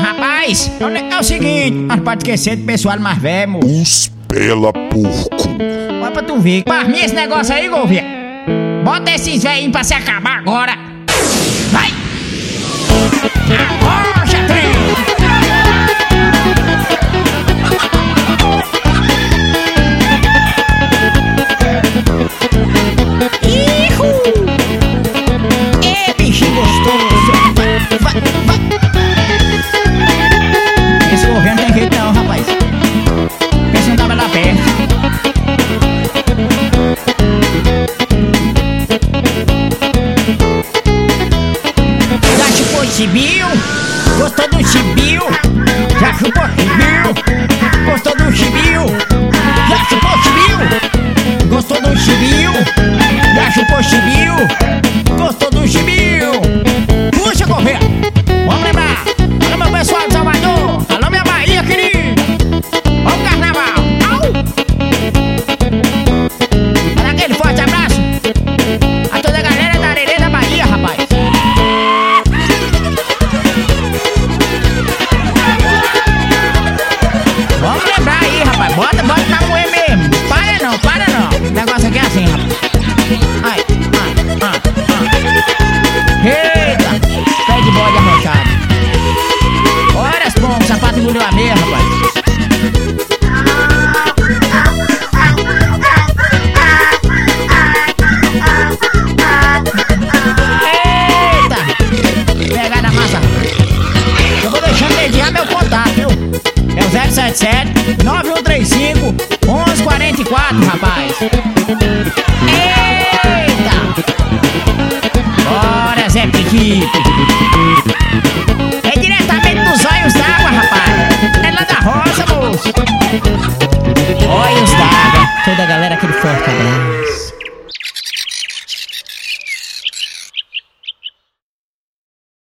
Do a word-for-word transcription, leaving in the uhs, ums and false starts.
Rapaz, é o, ne- é o seguinte, não pode esquecer do pessoal mais velho, moço. Os pela porco. Olha pra tu ver. Pra mim esse negócio aí, Gouveia. Bota esses velhinhos pra se acabar agora. Vai! Arrocha, trem! Ihu! Ê, bichinho gostoso! Vai, vai! Esse governo tem jeito não, rapaz. Pensa não tava lá perto. Já chupou chibio? Gostou do chibio? Já chupou chibio? Gostou do chibio? Já chupou chibio? Gostou do chibio? Já chupou chibio? Gostou do chibio? Puxa, Gouveia! Vamos lembrar! Alô, meu pessoal de Salvador! Alô, minha Bahia, querido! Vamos, carnaval! Au! Para aquele forte abraço a toda a galera da Arerê da Bahia, rapaz! Vamos lembrar aí, rapaz! Bota, bota pra moer mesmo! Para não, para não! O negócio aqui é assim, rapaz! Ai, ai, ai, ai! Eita! Pé de bode arrochado! Ora, pombo, sapato engoliu a meia, rapaz! Eita! Pegar na massa, rapaz! Eu vou deixando dediar meu contato, viu? É o zero sete sete, nove um três cinco, um um quatro quatro, rapaz! Eita! Bora, Zé Piquito! É diretamente dos olhos d'água, rapaz! É lá da roça, moço! Olhos d'água! Toda a galera que